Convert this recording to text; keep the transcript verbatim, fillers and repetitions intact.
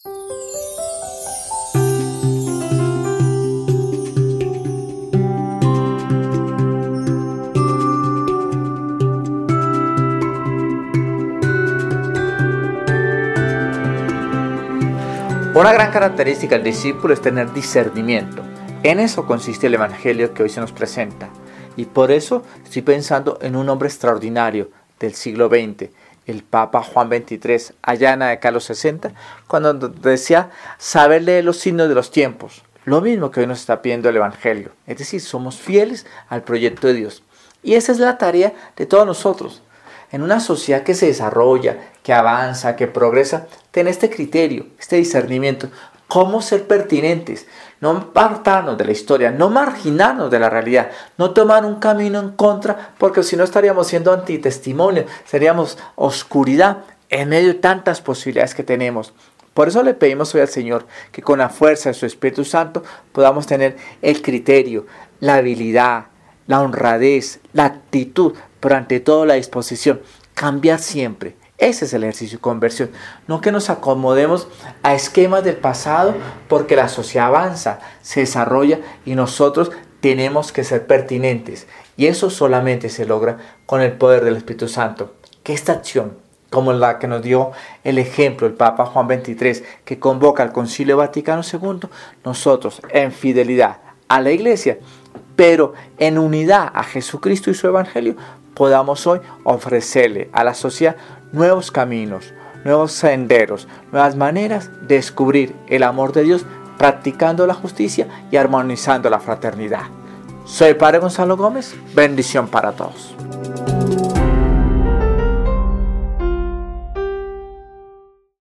Una gran característica del discípulo es tener discernimiento. En eso consiste el evangelio que hoy se nos presenta. Y por eso estoy pensando en un hombre extraordinario del siglo veinte, el Papa Juan veintitrés, allá en la década de los sesenta, cuando decía saber leer los signos de los tiempos. Lo mismo que hoy nos está pidiendo el evangelio. Es decir, somos fieles al proyecto de Dios. Y esa es la tarea de todos nosotros. En una sociedad que se desarrolla, que avanza, que progresa, ten este criterio, este discernimiento, cómo ser pertinentes, no apartarnos de la historia, no marginarnos de la realidad, no tomar un camino en contra, porque si no estaríamos siendo antitestimonio, seríamos oscuridad en medio de tantas posibilidades que tenemos. Por eso le pedimos hoy al Señor que con la fuerza de su Espíritu Santo podamos tener el criterio, la habilidad, la honradez, la actitud, pero ante todo la disposición, cambiar siempre. Ese es el ejercicio de conversión. No que nos acomodemos a esquemas del pasado porque la sociedad avanza, se desarrolla y nosotros tenemos que ser pertinentes. Y eso solamente se logra con el poder del Espíritu Santo. Que esta acción, como la que nos dio el ejemplo el Papa Juan veintitrés, que convoca al Concilio Vaticano segundo, nosotros en fidelidad a la Iglesia, pero en unidad a Jesucristo y su Evangelio, podamos hoy ofrecerle a la sociedad nuevos caminos, nuevos senderos, nuevas maneras de descubrir el amor de Dios, practicando la justicia y armonizando la fraternidad. Soy el Padre Gonzalo Gómez. Bendición para todos.